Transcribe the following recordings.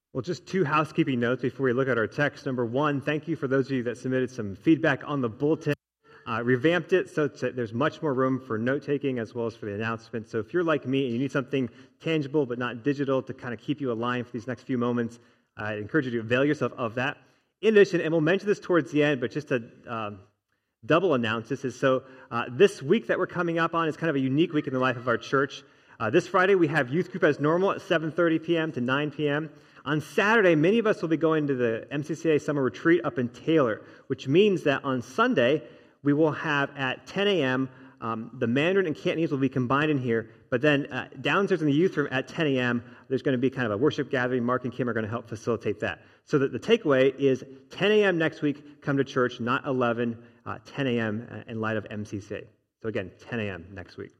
Well, just two housekeeping notes before we look at our text. Number one, thank you for those of you that submitted some feedback on the bulletin. Revamped it so that there's much more room for note-taking as well as for the announcement. So if you're like me and you need something tangible but not digital to kind of keep you aligned for these next few moments, I encourage you to avail yourself of that. In addition, and we'll mention this towards the end, but just to double announce this, this week that we're coming up on is kind of a unique week in the life of our church. This Friday, we have youth group as normal at 7:30 p.m. to 9 p.m. On Saturday, many of us will be going to the MCCA Summer Retreat up in Taylor, which means that on Sunday, we will have at 10 a.m., the Mandarin and Cantonese will be combined in here, but then downstairs in the youth room at 10 a.m., there's going to be kind of a worship gathering. Mark and Kim are going to help facilitate that. So that the takeaway is 10 a.m. next week, come to church, not 11, 10 a.m. in light of MCCA. So again, 10 a.m. next week.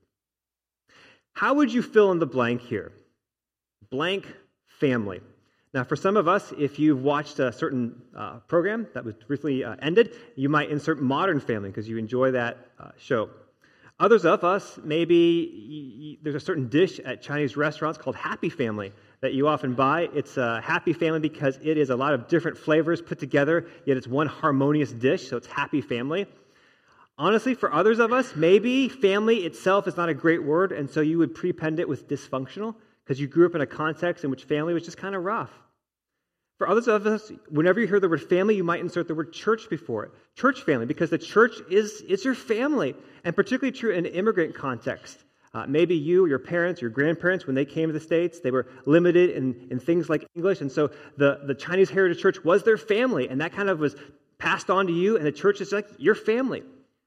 How would you fill in the blank here? Blank family. Now, for some of us, if you've watched a certain program that was recently ended, you might insert Modern Family because you enjoy that show. Others of us, maybe there's a certain dish at Chinese restaurants called Happy Family that you often buy. It's a Happy Family because it is a lot of different flavors put together, yet it's one harmonious dish, so it's Happy Family. Honestly, for others of us, maybe family itself is not a great word, and so you would prepend it with dysfunctional, because you grew up in a context in which family was just kind of rough. For others of us, whenever you hear the word family, you might insert the word church before it. Church family, because the church is your family, and particularly true in an immigrant context. Maybe you, your parents, your grandparents, when they came to the States, they were limited in things like English, and so the Chinese Heritage Church was their family, and that kind of was passed on to you, and the church is like your family.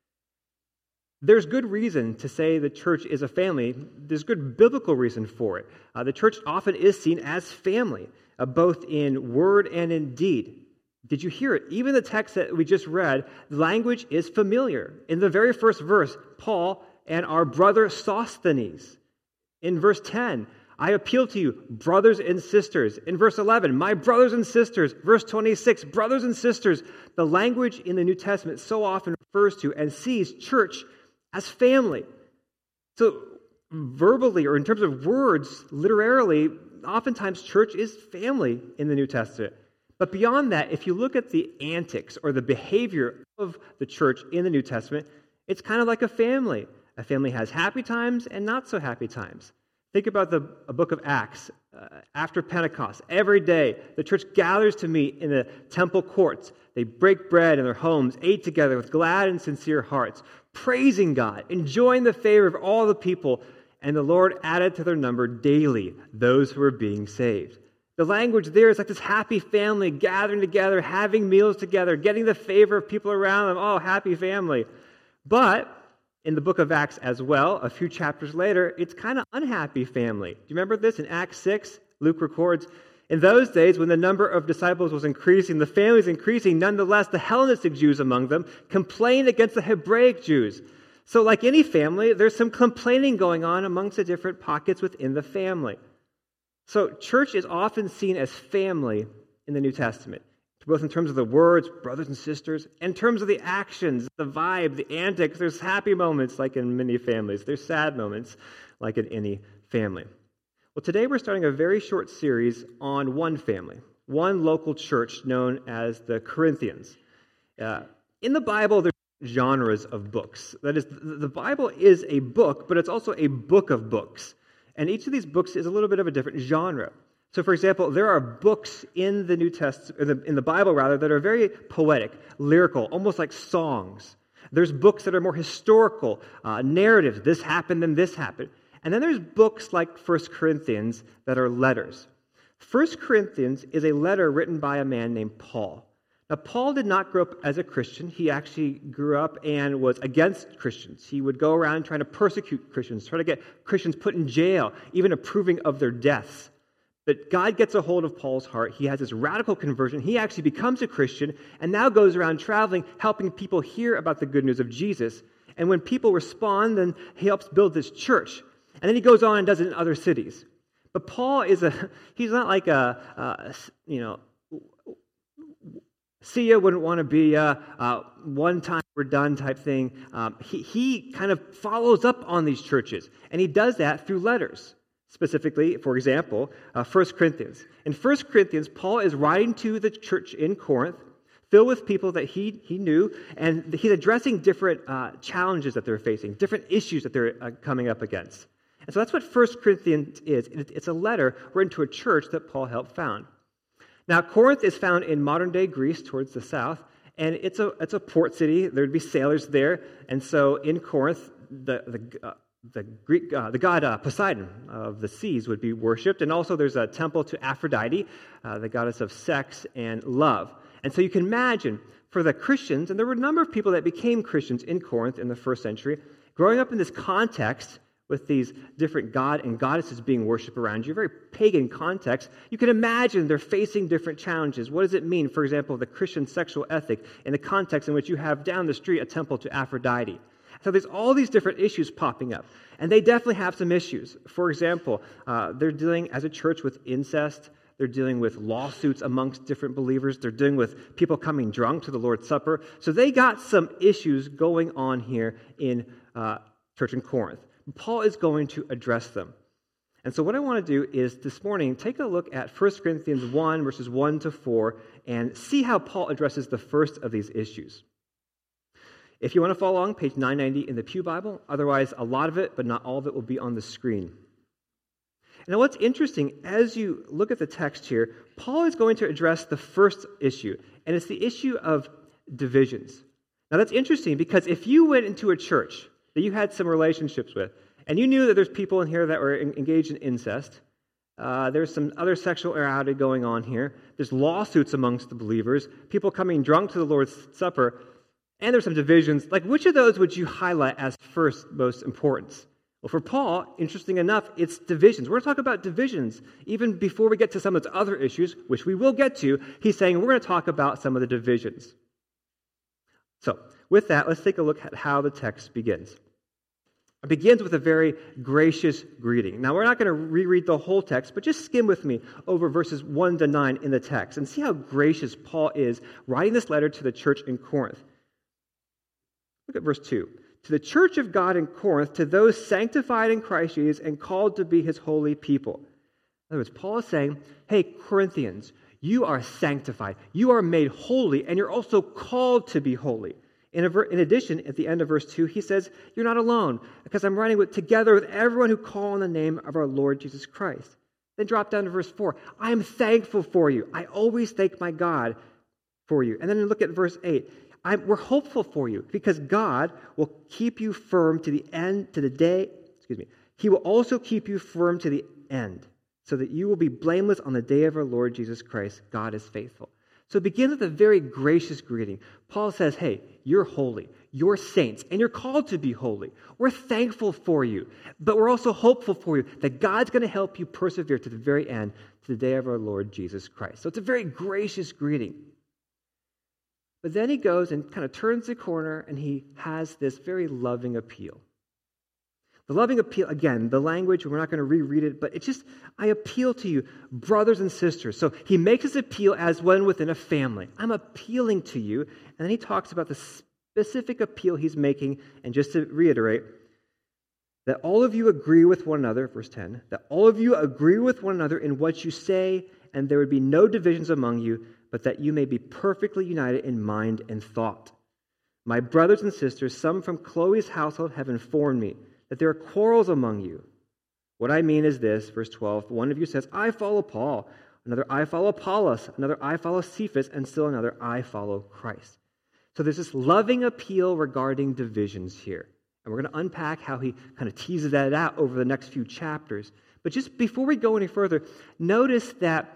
There's good reason to say the church is a family. There's good biblical reason for it. The church often is seen as family, both in word and in deed. Did you hear it? Even the text that we just read, language is familiar. In the very first verse, Paul and our brother Sosthenes. In verse 10, I appeal to you, brothers and sisters. In verse 11, my brothers and sisters. Verse 26, brothers and sisters. The language in the New Testament so often refers to and sees church as family. So verbally, or in terms of words, literally, oftentimes church is family in the New Testament. But beyond that, if you look at the antics or the behavior of the church in the New Testament, it's kind of like a family. A family has happy times and not so happy times. Think about the book of Acts. After Pentecost, every day the church gathers to meet in the temple courts. They break bread in their homes, ate together with glad and sincere hearts, praising God, enjoying the favor of all the people, and the Lord added to their number daily those who were being saved. The language there is like this happy family gathering together, having meals together, getting the favor of people around them. Oh, happy family. But in the book of Acts as well, a few chapters later, it's kind of unhappy family. Do you remember this? In Acts 6, Luke records, in those days when the number of disciples was increasing, the families increasing, nonetheless, the Hellenistic Jews among them complained against the Hebraic Jews. So like any family, there's some complaining going on amongst the different pockets within the family. So church is often seen as family in the New Testament, both in terms of the words, brothers and sisters, and in terms of the actions, the vibe, the antics. There's happy moments like in many families. There's sad moments like in any family. Well, today we're starting a very short series on one family, one local church known as the Corinthians. In the Bible, there's genres of books. That is, the Bible is a book, but it's also a book of books. And each of these books is a little bit of a different genre. So, for example, there are books in the New Testament, in the Bible rather, that are very poetic, lyrical, almost like songs. There's books that are more historical, narratives. This happened, then this happened. And then there's books like 1 Corinthians that are letters. 1 Corinthians is a letter written by a man named Paul. Now, Paul did not grow up as a Christian. He actually grew up and was against Christians. He would go around trying to persecute Christians, try to get Christians put in jail, even approving of their deaths. But God gets a hold of Paul's heart. He has this radical conversion. He actually becomes a Christian and now goes around traveling, helping people hear about the good news of Jesus. And when people respond, then he helps build this church. And then he goes on and does it in other cities. But Paul he's not like see ya, wouldn't want to be one time we're done type thing. He kind of follows up on these churches. And he does that through letters. Specifically, for example, 1 Corinthians. In 1 Corinthians, Paul is writing to the church in Corinth, filled with people that he knew, and he's addressing different challenges that they're facing, different issues that they're coming up against. And so that's what 1 Corinthians is. It's a letter written to a church that Paul helped found. Now, Corinth is found in modern-day Greece towards the south, and it's a port city. There would be sailors there, and so in Corinth, the Greek, the god Poseidon of the seas would be worshipped, and also there's a temple to Aphrodite, the goddess of sex and love. And so you can imagine for the Christians, and there were a number of people that became Christians in Corinth in the first century, growing up in this context with these different god and goddesses being worshipped around you, very pagan context, you can imagine they're facing different challenges. What does it mean, for example, the Christian sexual ethic in the context in which you have down the street a temple to Aphrodite? So there's all these different issues popping up, and they definitely have some issues. For example, they're dealing as a church with incest. They're dealing with lawsuits amongst different believers. They're dealing with people coming drunk to the Lord's Supper. So they got some issues going on here in church in Corinth. Paul is going to address them. And so what I want to do is this morning take a look at 1 Corinthians 1, verses 1 to 4, and see how Paul addresses the first of these issues. If you want to follow along, page 990 in the Pew Bible. Otherwise, a lot of it, but not all of it, will be on the screen. Now, what's interesting, as you look at the text here, Paul is going to address the first issue, and it's the issue of divisions. Now, that's interesting because if you went into a church that you had some relationships with, and you knew that there's people in here that were engaged in incest, there's some other sexual immorality going on here, there's lawsuits amongst the believers, people coming drunk to the Lord's Supper, and there's some divisions. Like, which of those would you highlight as first most importance? Well, for Paul, interesting enough, it's divisions. We're going to talk about divisions. Even before we get to some of the other issues, which we will get to, he's saying we're going to talk about some of the divisions. So, with that, let's take a look at how the text begins. It begins with a very gracious greeting. Now, we're not going to reread the whole text, but just skim with me over verses 1 to 9 in the text and see how gracious Paul is writing this letter to the church in Corinth. Look at verse 2. To the church of God in Corinth, to those sanctified in Christ Jesus and called to be his holy people. In other words, Paul is saying, hey, Corinthians, you are sanctified. You are made holy, and you're also called to be holy. In addition, at the end of verse 2, he says, you're not alone, because I'm writing together with everyone who call on the name of our Lord Jesus Christ. Then drop down to verse 4. I am thankful for you. I always thank my God for you. And then look at verse 8. We're hopeful for you because God will keep you firm to the end, to the day, He will also keep you firm to the end so that you will be blameless on the day of our Lord Jesus Christ. God is faithful. So it begins with a very gracious greeting. Paul says, hey, you're holy, you're saints, and you're called to be holy. We're thankful for you, but we're also hopeful for you that God's going to help you persevere to the very end, to the day of our Lord Jesus Christ. So it's a very gracious greeting. But then he goes and kind of turns the corner and he has this very loving appeal. The loving appeal, again, the language, we're not going to reread it, but it's just, I appeal to you, brothers and sisters. So he makes his appeal as one within a family. I'm appealing to you. And then he talks about the specific appeal he's making. And just to reiterate, that all of you agree with one another, verse 10, that all of you agree with one another in what you say, and there would be no divisions among you, but that you may be perfectly united in mind and thought. My brothers and sisters, some from Chloe's household have informed me that there are quarrels among you. What I mean is this, verse 12, one of you says, I follow Paul, another, I follow Apollos, another, I follow Cephas, and still another, I follow Christ. So there's this loving appeal regarding divisions here. And we're going to unpack how he kind of teases that out over the next few chapters. But just before we go any further, notice that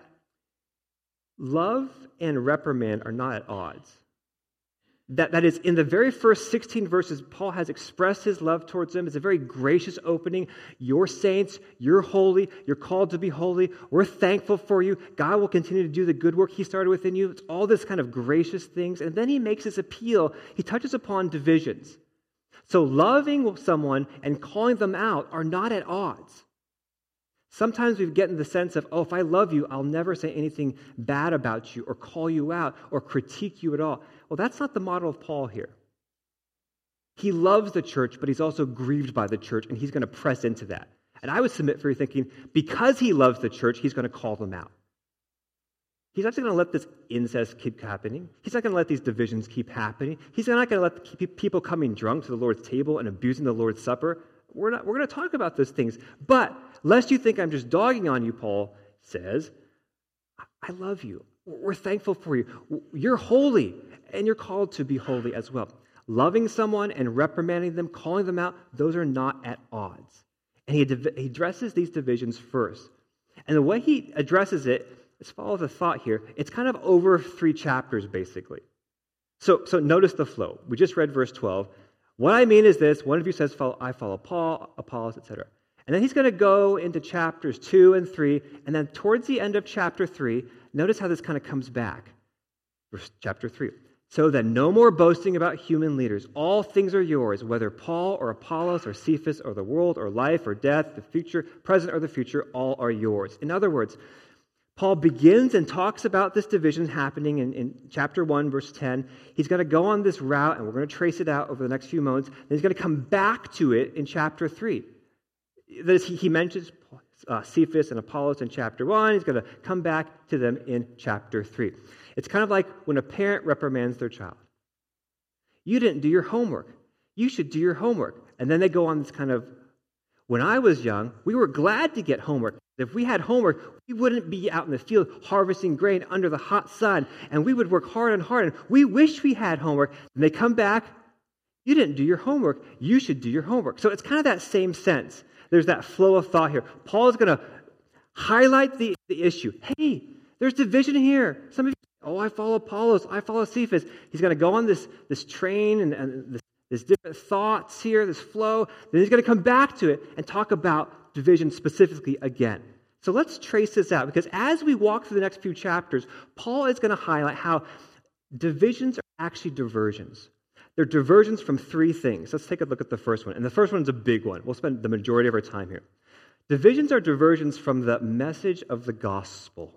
love and reprimand are not at odds. That is, in the very first 16 verses, Paul has expressed his love towards them. It's a very gracious opening. You're saints. You're holy. You're called to be holy. We're thankful for you. God will continue to do the good work he started within you. It's all this kind of gracious things. And then he makes this appeal. He touches upon divisions. So loving someone and calling them out are not at odds. Sometimes we get in the sense of, if I love you, I'll never say anything bad about you or call you out or critique you at all. Well, that's not the model of Paul here. He loves the church, but he's also grieved by the church, and he's going to press into that. And I would submit for you thinking, because he loves the church, he's going to call them out. He's not going to let this incest keep happening. He's not going to let these divisions keep happening. He's not going to let people coming drunk to the Lord's table and abusing the Lord's Supper. We're going to talk about those things. But lest you think I'm just dogging on you, Paul says, I love you. We're thankful for you. You're holy, and you're called to be holy as well. Loving someone and reprimanding them, calling them out, those are not at odds. And he addresses these divisions first. And the way he addresses it, let's follow the thought here. It's kind of over 3 chapters, basically. So notice the flow. We just read verse 12. What I mean is this. One of you says, I follow Paul, Apollos, etc. And then he's going to go into chapters 2 and 3. And then towards the end of chapter 3, notice how this kind of comes back. Verse chapter 3. So that no more boasting about human leaders. All things are yours, whether Paul or Apollos or Cephas or the world or life or death, the future, present or the future, all are yours. In other words, Paul begins and talks about this division happening in chapter 1, verse 10. He's going to go on this route, and we're going to trace it out over the next few moments. And he's going to come back to it in chapter 3. He mentions Cephas and Apollos in chapter 1. He's going to come back to them in chapter 3. It's kind of like when a parent reprimands their child. You didn't do your homework. You should do your homework. And then they go on this kind of, when I was young, we were glad to get homework. If we had homework, we wouldn't be out in the field harvesting grain under the hot sun, and we would work hard and hard, and we wish we had homework. And they come back, you didn't do your homework. You should do your homework. So it's kind of that same sense. There's that flow of thought here. Paul is going to highlight the issue. Hey, there's division here. Some of you, I follow Apollos, I follow Cephas. He's going to go on this train and this different thoughts here, this flow. Then he's going to come back to it and talk about division specifically again. So let's trace this out, because as we walk through the next few chapters, Paul is going to highlight how divisions are actually diversions. They're diversions from 3 things. Let's take a look at the first one. And the first one is a big one. We'll spend the majority of our time here. Divisions are diversions from the message of the gospel.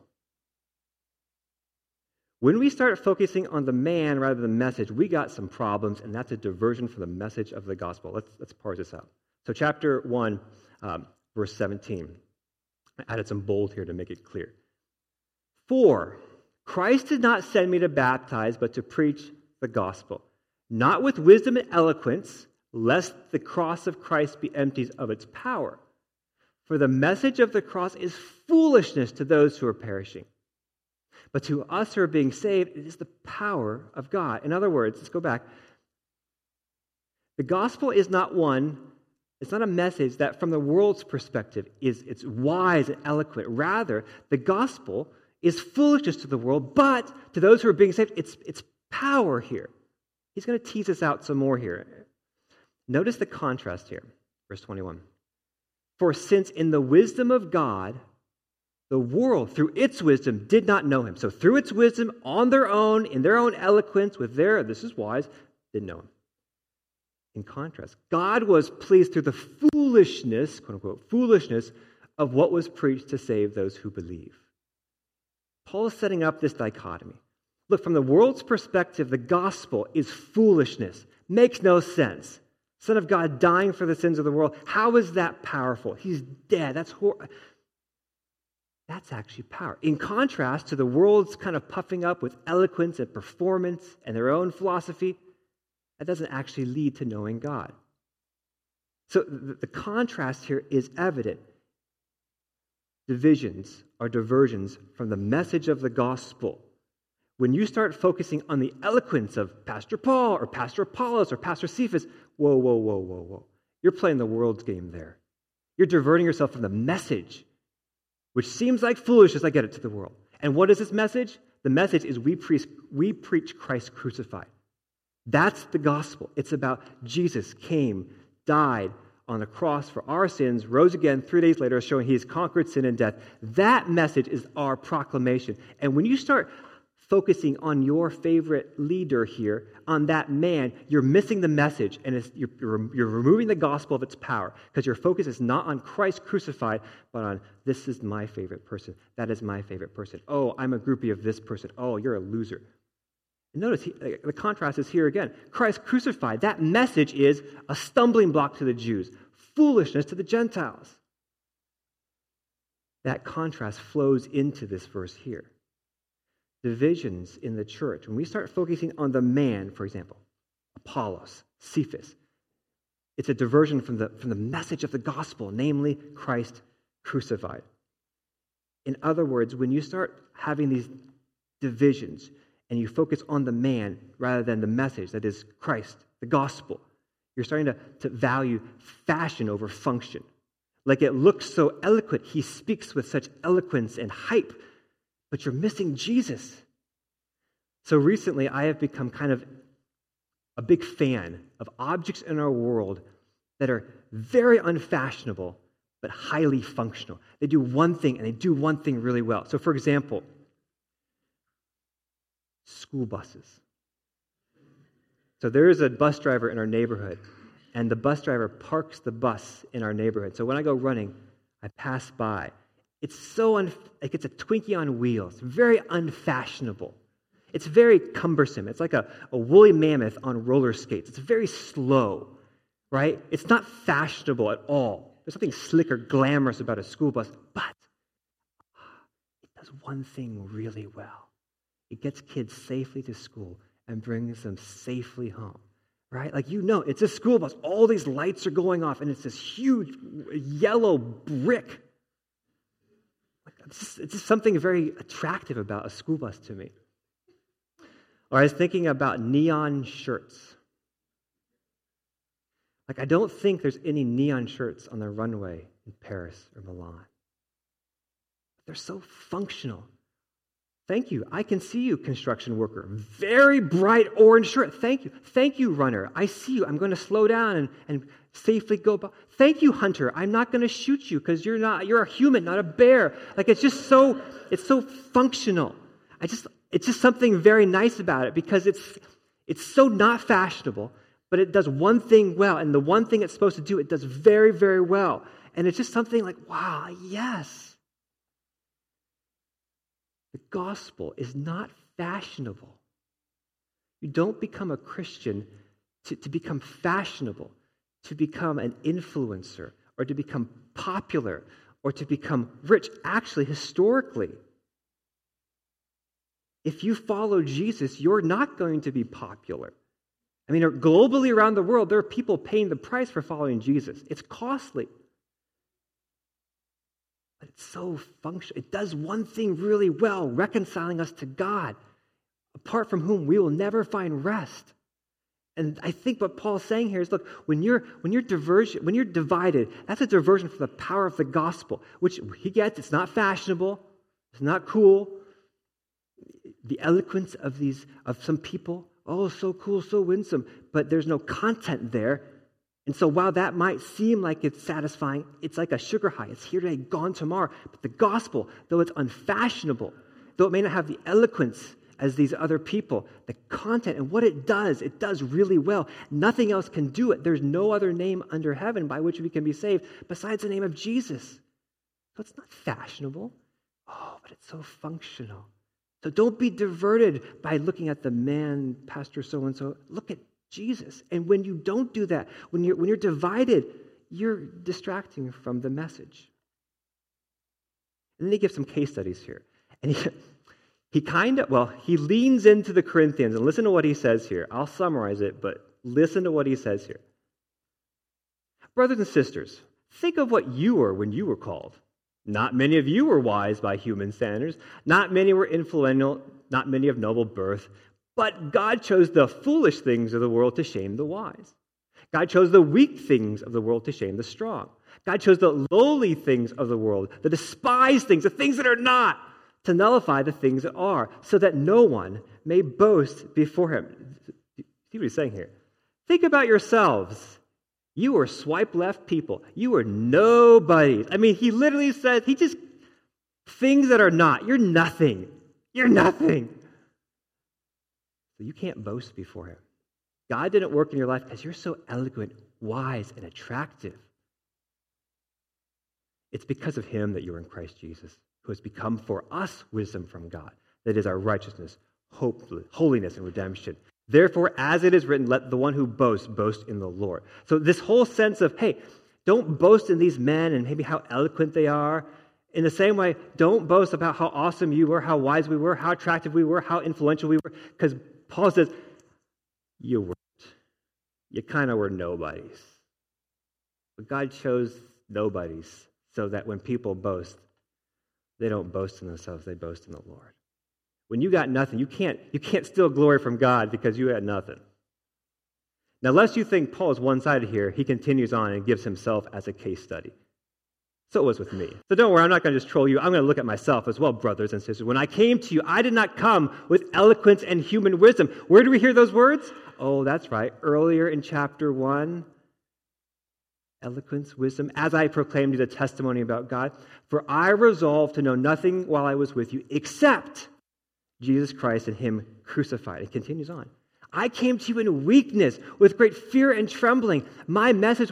When we start focusing on the man rather than the message, we got some problems, and that's a diversion from the message of the gospel. Let's parse this out. So chapter 1, verse 17. I added some bold here to make it clear. For Christ did not send me to baptize, but to preach the gospel, not with wisdom and eloquence, lest the cross of Christ be emptied of its power. For the message of the cross is foolishness to those who are perishing. But to us who are being saved, it is the power of God. In other words, let's go back. The gospel is not it's not a message that from the world's perspective it's wise and eloquent. Rather, the gospel is foolishness to the world, but to those who are being saved, it's power here. He's going to tease us out some more here. Notice the contrast here, verse 21. For since in the wisdom of God, the world, through its wisdom, did not know him. So through its wisdom, on their own, in their own eloquence, this is wise, didn't know him. In contrast, God was pleased through the foolishness, quote unquote, foolishness of what was preached to save those who believe. Paul is setting up this dichotomy. Look, from the world's perspective, the gospel is foolishness. Makes no sense. Son of God dying for the sins of the world. How is that powerful? He's dead. That's horrible. That's actually power. In contrast to the world's kind of puffing up with eloquence and performance and their own philosophy, that doesn't actually lead to knowing God. So the contrast here is evident. Divisions are diversions from the message of the gospel. When you start focusing on the eloquence of Pastor Paul or Pastor Apollos or Pastor Cephas, whoa. You're playing the world's game there. You're diverting yourself from the message, which seems like foolishness. I get it, to the world. And what is this message? The message is we preach Christ crucified. That's the gospel. It's about Jesus came, died on the cross for our sins, rose again 3 days later, showing he has conquered sin and death. That message is our proclamation. And when you start focusing on your favorite leader here, on that man, you're missing the message, and you're removing the gospel of its power, because your focus is not on Christ crucified, but on, this is my favorite person. That is my favorite person. Oh, I'm a groupie of this person. Oh, you're a loser. And notice the contrast is here again. Christ crucified, that message is a stumbling block to the Jews, foolishness to the Gentiles. that contrast flows into this verse here. Divisions in the church. When we start focusing on the man, for example, Apollos, Cephas, it's a diversion from the message of the gospel, namely Christ crucified. In other words, when you start having these divisions and you focus on the man rather than the message, that is Christ, the gospel, you're starting to value fashion over function. Like it looks so eloquent, he speaks with such eloquence and hype, but you're missing Jesus. So recently, I have become kind of a big fan of objects in our world that are very unfashionable, but highly functional. They do one thing, and they do one thing really well. So for example, school buses. So there is a bus driver in our neighborhood, and the bus driver parks the bus in our neighborhood. So when I go running, I pass by. It's so like it's a Twinkie on wheels, very unfashionable. It's very cumbersome. It's like a woolly mammoth on roller skates. It's very slow, right? It's not fashionable at all. There's something slick or glamorous about a school bus, but it does one thing really well. It gets kids safely to school and brings them safely home, right? Like, it's a school bus. All these lights are going off, and it's this huge yellow brick. It's just something very attractive about a school bus to me. Or I was thinking about neon shirts. Like, I don't think there's any neon shirts on the runway in Paris or Milan. They're so functional. Thank you. I can see you, construction worker. Very bright orange shirt. Thank you. Thank you, runner. I see you. I'm going to slow down and safely go by. Thank you, hunter. I'm not going to shoot you because you're a human, not a bear. Like, it's so functional. It's just something very nice about it because it's so not fashionable, but it does one thing well. And the one thing it's supposed to do, it does very, very well. And it's just something like, wow, yes. The gospel is not fashionable. You don't become a Christian to become fashionable, to become an influencer, or to become popular, or to become rich. Actually, historically, if you follow Jesus, you're not going to be popular. I mean, globally around the world, there are people paying the price for following Jesus. It's costly. But it's so functional. It does one thing really well, reconciling us to God, apart from whom we will never find rest. And I think what Paul's saying here is, look, when you're divided, that's a diversion from the power of the gospel, which he gets. It's not fashionable. It's not cool. The eloquence of some people, oh, so cool, so winsome, but there's no content there. And so while that might seem like it's satisfying, it's like a sugar high. It's here today, gone tomorrow. But the gospel, though it's unfashionable, though it may not have the eloquence as these other people, the content and what it does really well. Nothing else can do it. There's no other name under heaven by which we can be saved besides the name of Jesus. So it's not fashionable. Oh, but it's so functional. So don't be diverted by looking at the man, Pastor so-and-so. Look at Jesus. And when you don't do that, when you're divided, you're distracting from the message. And then he gives some case studies here. And he leans into the Corinthians, and listen to what he says here. I'll summarize it, but listen to what he says here. Brothers and sisters, think of what you were when you were called. Not many of you were wise by human standards. Not many were influential, not many of noble birth. But God chose the foolish things of the world to shame the wise. God chose the weak things of the world to shame the strong. God chose the lowly things of the world, the despised things, the things that are not, to nullify the things that are, so that no one may boast before him. See what he's saying here? Think about yourselves. You are swipe left people. You are nobodies. I mean, he literally says, things that are not. You're nothing. You're nothing. So you can't boast before him. God didn't work in your life because you're so eloquent, wise, and attractive. It's because of him that you're in Christ Jesus, who has become for us wisdom from God. That is our righteousness, hope, holiness, and redemption. Therefore, as it is written, let the one who boasts boast in the Lord. So this whole sense of, hey, don't boast in these men and maybe how eloquent they are. In the same way, don't boast about how awesome you were, how wise we were, how attractive we were, how influential we were, because Paul says, you weren't. You kind of were nobodies. But God chose nobodies so that when people boast, they don't boast in themselves, they boast in the Lord. When you got nothing, you can't steal glory from God because you had nothing. Now, lest you think Paul is one-sided here, he continues on and gives himself as a case study. So it was with me. So don't worry, I'm not going to just troll you. I'm going to look at myself as well, brothers and sisters. When I came to you, I did not come with eloquence and human wisdom. Where do we hear those words? Oh, that's right. Earlier in chapter 1, eloquence, wisdom, as I proclaimed you the testimony about God. For I resolved to know nothing while I was with you except Jesus Christ and him crucified. It continues on. I came to you in weakness, with great fear and trembling. My message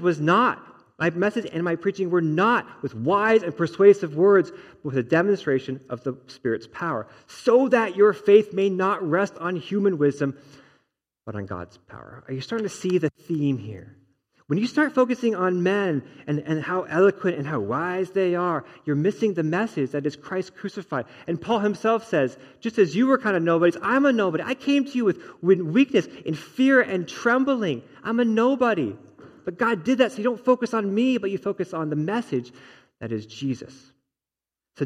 and my preaching were not with wise and persuasive words, but with a demonstration of the Spirit's power, so that your faith may not rest on human wisdom, but on God's power. Are you starting to see the theme here? When you start focusing on men and how eloquent and how wise they are, you're missing the message that is Christ crucified. And Paul himself says, just as you were kind of nobodies, I'm a nobody. I came to you with weakness, in fear and trembling. I'm a nobody. But God did that so you don't focus on me, but you focus on the message that is Jesus. So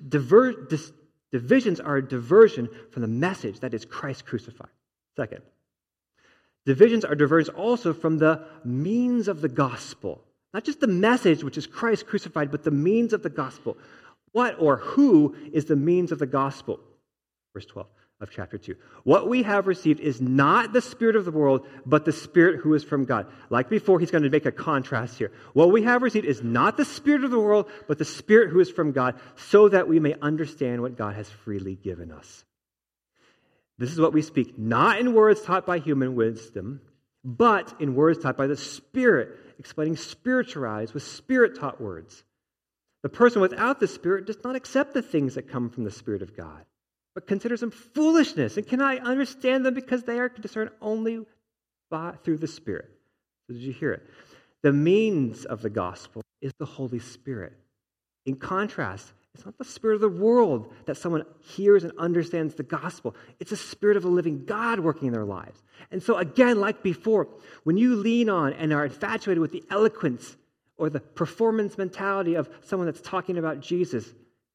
divisions are a diversion from the message that is Christ crucified. Second, divisions are diversions also from the means of the gospel. Not just the message, which is Christ crucified, but the means of the gospel. What or who is the means of the gospel? Verse 12 of chapter 2. What we have received is not the spirit of the world, but the Spirit who is from God. Like before, he's going to make a contrast here. What we have received is not the spirit of the world, but the Spirit who is from God, so that we may understand what God has freely given us. This is what we speak, not in words taught by human wisdom, but in words taught by the Spirit, explaining spiritualized with Spirit-taught words. The person without the Spirit does not accept the things that come from the Spirit of God, but considers them foolishness and cannot understand them because they are discerned only through the Spirit. So did you hear it? The means of the gospel is the Holy Spirit. In contrast, it's not the spirit of the world that someone hears and understands the gospel. It's the Spirit of a living God working in their lives. And so again, like before, when you lean on and are infatuated with the eloquence or the performance mentality of someone that's talking about Jesus,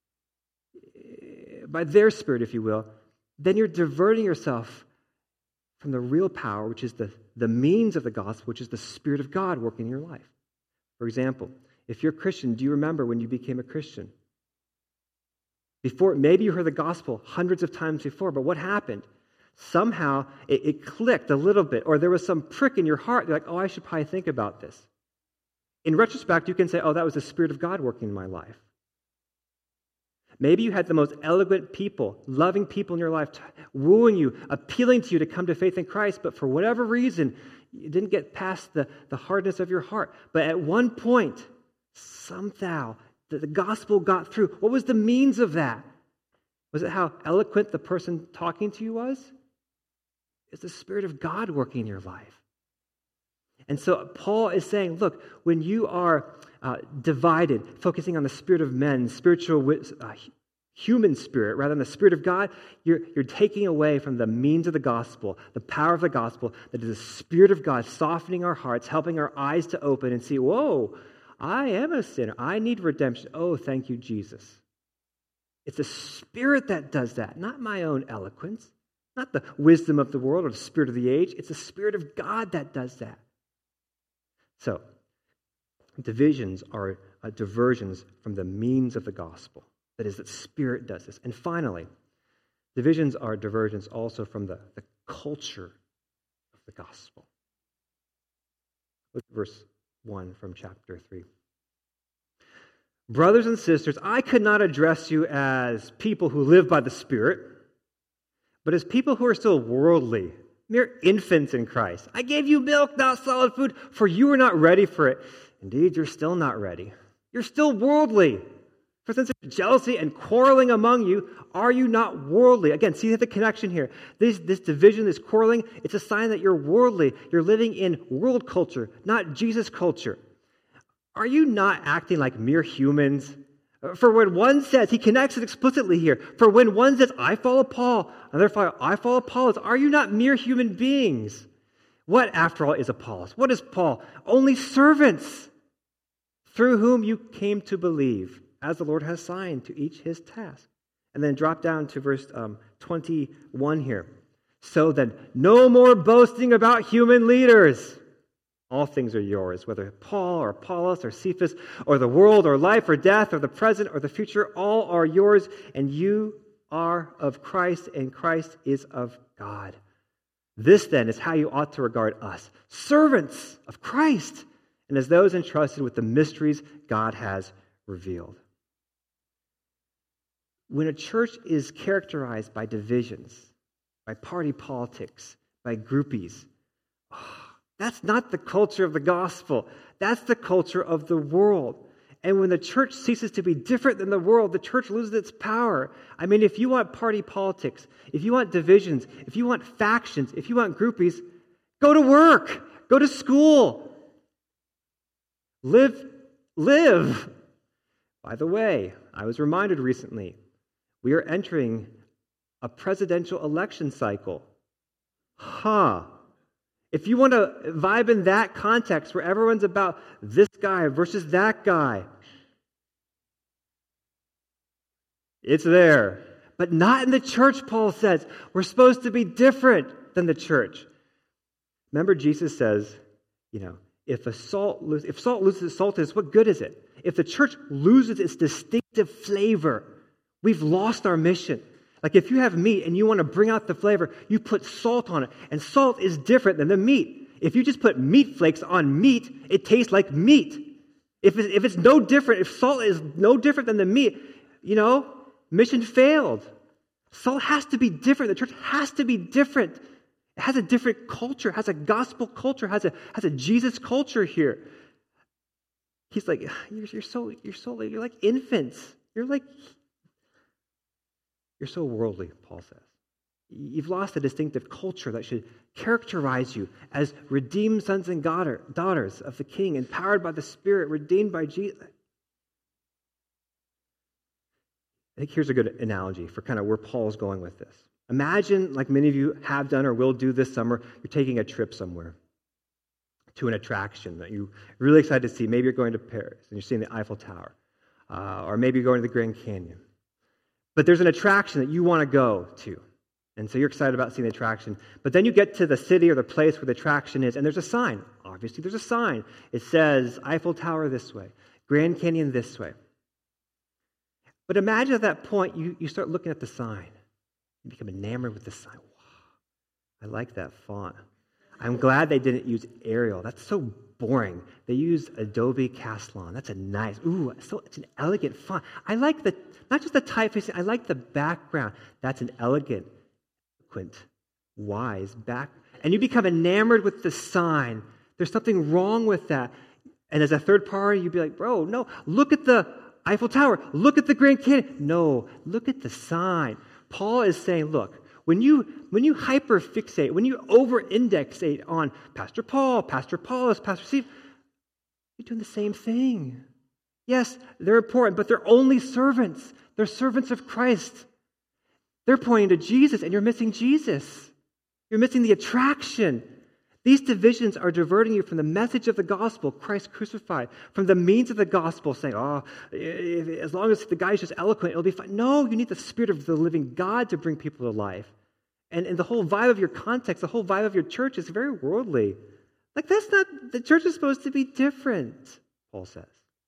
by their spirit, if you will, then you're diverting yourself from the real power, which is the means of the gospel, which is the Spirit of God working in your life. For example, if you're a Christian, do you remember when you became a Christian? Before, maybe you heard the gospel hundreds of times before, but what happened? Somehow it clicked a little bit, or there was some prick in your heart. You're like, oh, I should probably think about this. In retrospect, you can say, oh, that was the Spirit of God working in my life. Maybe you had the most eloquent people, loving people in your life, wooing you, appealing to you to come to faith in Christ, but for whatever reason, you didn't get past the hardness of your heart. But at one point, somehow, the gospel got through. What was the means of that? Was it how eloquent the person talking to you was? It's the Spirit of God working in your life. And so Paul is saying, look, when you are divided, focusing on the spirit of men, human spirit, rather than the Spirit of God, you're taking away from the means of the gospel, the power of the gospel, that is the Spirit of God softening our hearts, helping our eyes to open and see, whoa, I am a sinner. I need redemption. Oh, thank you, Jesus. It's the Spirit that does that, not my own eloquence, not the wisdom of the world or the spirit of the age. It's the Spirit of God that does that. So, divisions are diversions from the means of the gospel. That is, that Spirit does this. And finally, divisions are diversions also from the culture of the gospel. Look at verse 1 from chapter 3. Brothers and sisters, I could not address you as people who live by the Spirit, but as people who are still worldly, mere infants in Christ. I gave you milk, not solid food, for you were not ready for it. Indeed, you're still not ready. You're still worldly. For since there's jealousy and quarreling among you, are you not worldly? Again, see the connection here. This division, this quarreling, it's a sign that you're worldly. You're living in world culture, not Jesus culture. Are you not acting like mere humans? For when one says, he connects it explicitly here, for when one says, I follow Paul, and therefore I follow Apollos, are you not mere human beings? What, after all, is Apollos? What is Paul? Only servants through whom you came to believe, as the Lord has assigned to each his task. And then drop down to verse 21 here. So then, no more boasting about human leaders. All things are yours, whether Paul or Apollos or Cephas or the world or life or death or the present or the future, all are yours, and you are of Christ, and Christ is of God. This then is how you ought to regard us, servants of Christ, and as those entrusted with the mysteries God has revealed. When a church is characterized by divisions, by party politics, by groupies, that's not the culture of the gospel. That's the culture of the world. And when the church ceases to be different than the world, the church loses its power. I mean, if you want party politics, if you want divisions, if you want factions, if you want groupies, go to work, go to school. Live. By the way, I was reminded recently, we are entering a presidential election cycle. If you want to vibe in that context where everyone's about this guy versus that guy, it's there. But not in the church, Paul says. We're supposed to be different than the church. Remember, Jesus says, if salt loses its saltiness, what good is it? If the church loses its distinctive flavor, we've lost our mission. Like if you have meat and you want to bring out the flavor, you put salt on it. And salt is different than the meat. If you just put meat flakes on meat, it tastes like meat. If it's no different, if salt is no different than the meat, mission failed. Salt has to be different. The church has to be different. It has a different culture, has a gospel culture, has a Jesus culture here. He's like, you're like infants. You're so worldly, Paul says. You've lost a distinctive culture that should characterize you as redeemed sons and daughters of the King, empowered by the Spirit, redeemed by Jesus. I think here's a good analogy for kind of where Paul's going with this. Imagine, like many of you have done or will do this summer, you're taking a trip somewhere to an attraction that you're really excited to see. Maybe you're going to Paris and you're seeing the Eiffel Tower, or maybe you're going to the Grand Canyon. But there's an attraction that you want to go to. And so you're excited about seeing the attraction. But then you get to the city or the place where the attraction is, and there's a sign. Obviously, there's a sign. It says Eiffel Tower this way, Grand Canyon this way. But imagine at that point, you start looking at the sign. You become enamored with the sign. Wow, I like that font. I'm glad they didn't use Arial. That's so boring. They used Adobe Caslon. That's it's an elegant font. I like not just the typeface, I like the background. That's an elegant, eloquent, wise back. And you become enamored with the sign. There's something wrong with that. And as a third party, you'd be like, bro, no, look at the Eiffel Tower. Look at the Grand Canyon. No, look at the sign. Paul is saying, look, when you hyperfixate, when you over-indexate on Pastor Paul, Pastor Apollos, Pastor Steve, you're doing the same thing. Yes, they're important, but they're only servants. They're servants of Christ. They're pointing to Jesus, and you're missing Jesus. You're missing the attraction. These divisions are diverting you from the message of the gospel, Christ crucified, from the means of the gospel, saying, as long as the guy's just eloquent, it'll be fine. No, you need the Spirit of the living God to bring people to life. And the whole vibe of your context, the whole vibe of your church is very worldly. Like that's not, the church is supposed to be different, Paul says.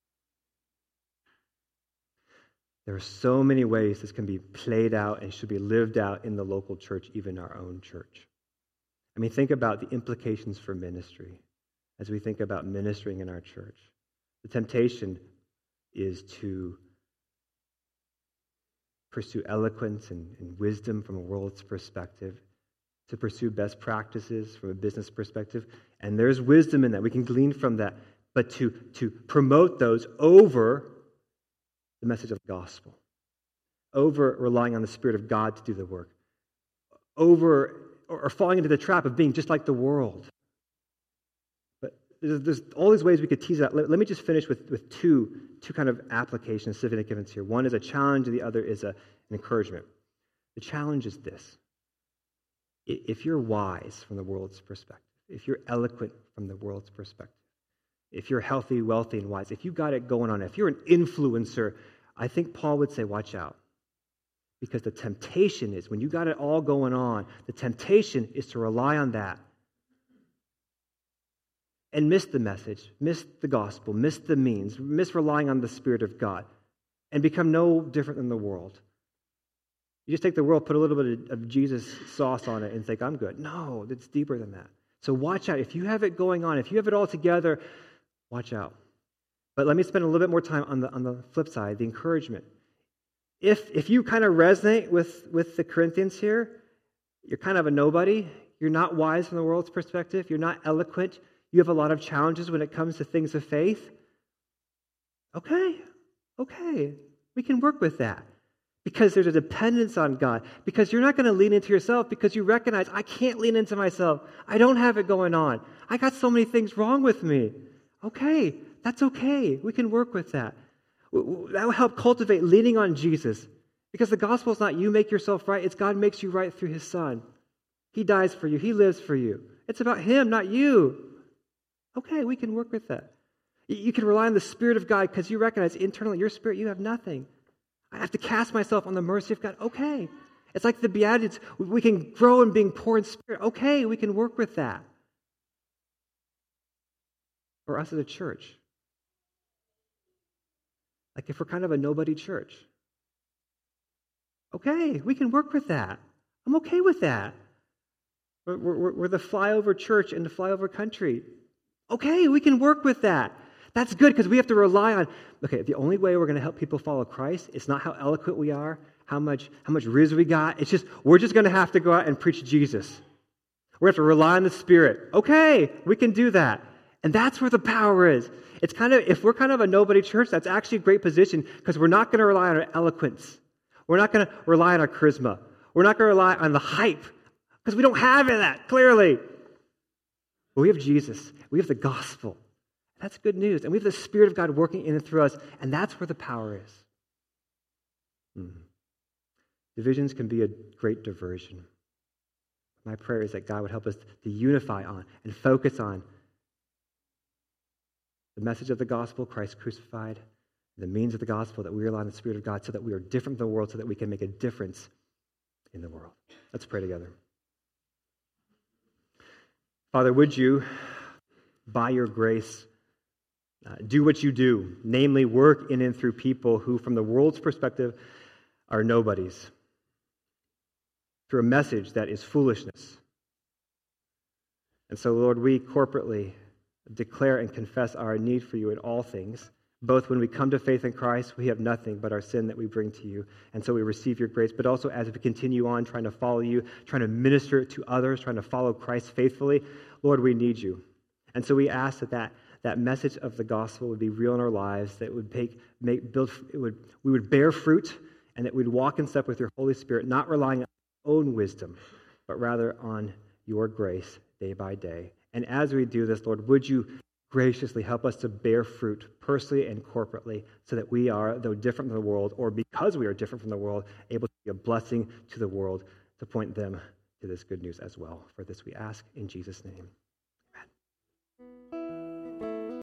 There are so many ways this can be played out and should be lived out in the local church, even our own church. I mean, think about the implications for ministry as we think about ministering in our church. The temptation is to pursue eloquence and wisdom from a world's perspective, to pursue best practices from a business perspective. And there's wisdom in that. We can glean from that. But to promote those over the message of the gospel, over relying on the Spirit of God to do the work, over or falling into the trap of being just like the world. But there's all these ways we could tease out. Let me just finish with two kind of applications, significance here. One is a challenge, and the other is an encouragement. The challenge is this. If you're wise from the world's perspective, if you're eloquent from the world's perspective, if you're healthy, wealthy, and wise, if you got it going on, if you're an influencer, I think Paul would say, watch out. Because the temptation is, when you got it all going on, the temptation is to rely on that and miss the message, miss the gospel, miss the means, miss relying on the Spirit of God, and become no different than the world. You just take the world, put a little bit of Jesus sauce on it, and think, I'm good. No, it's deeper than that. So watch out. If you have it going on, if you have it all together, watch out. But let me spend a little bit more time on the flip side, the encouragement. If you kind of resonate with the Corinthians here, you're kind of a nobody. You're not wise from the world's perspective. You're not eloquent. You have a lot of challenges when it comes to things of faith. Okay, we can work with that. Because there's a dependence on God. Because you're not going to lean into yourself because you recognize, I can't lean into myself. I don't have it going on. I got so many things wrong with me. Okay, that's okay. We can work with that. That will help cultivate leaning on Jesus. Because the gospel is not you make yourself right. It's God makes you right through His Son. He dies for you. He lives for you. It's about Him, not you. Okay, we can work with that. You can rely on the Spirit of God because you recognize internally, your spirit, you have nothing. I have to cast myself on the mercy of God. Okay. It's like the Beatitudes. We can grow in being poor in spirit. Okay, we can work with that. For us as a church. Like if we're kind of a nobody church. Okay, we can work with that. I'm okay with that. We're the flyover church in the flyover country. Okay, we can work with that. That's good because we have to rely on, okay, the only way we're going to help people follow Christ is not how eloquent we are, how much riz we got. It's just, we're just going to have to go out and preach Jesus. We have to rely on the Spirit. Okay, we can do that. And that's where the power is. It's kind of, if we're kind of a nobody church, that's actually a great position because we're not going to rely on our eloquence. We're not going to rely on our charisma. We're not going to rely on the hype because we don't have that, clearly. But we have Jesus. We have the gospel. That's good news. And we have the Spirit of God working in and through us, and that's where the power is. Divisions can be a great diversion. My prayer is that God would help us to unify on and focus on the message of the gospel, Christ crucified, the means of the gospel, that we rely on the Spirit of God so that we are different from the world, so that we can make a difference in the world. Let's pray together. Father, would you, by your grace, do what you do, namely work in and through people who, from the world's perspective, are nobodies, through a message that is foolishness. And so, Lord, we corporately declare and confess our need for you in all things. Both when we come to faith in Christ, we have nothing but our sin that we bring to you. And so we receive your grace, but also as we continue on trying to follow you, trying to minister to others, trying to follow Christ faithfully, Lord, we need you. And so we ask that message of the gospel would be real in our lives, that it would we would bear fruit, and that we'd walk in step with your Holy Spirit, not relying on our own wisdom, but rather on your grace day by day. And as we do this, Lord, would you graciously help us to bear fruit personally and corporately so that we are, though different from the world, or because we are different from the world, able to be a blessing to the world to point them to this good news as well. For this we ask in Jesus' name.